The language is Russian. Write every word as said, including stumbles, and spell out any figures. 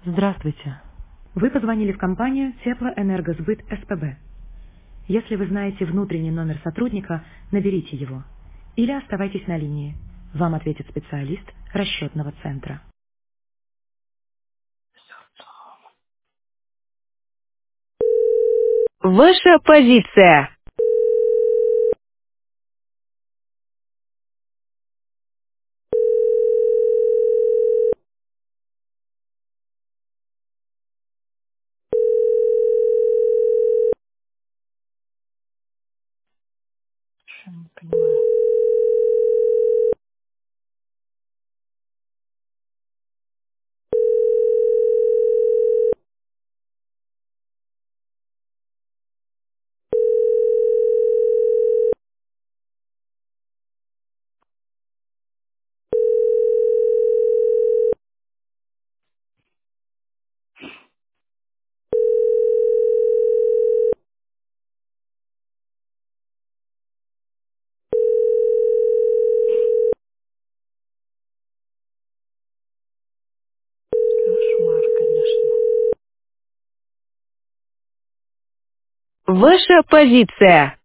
Здравствуйте. Вы позвонили в компанию Теплоэнергосбыт СПБ. Если вы знаете внутренний номер сотрудника, наберите его. Или оставайтесь на линии. Вам ответит специалист расчетного центра. Ваша позиция. Что я не понимаю. Кошмар, конечно. Ваша позиция.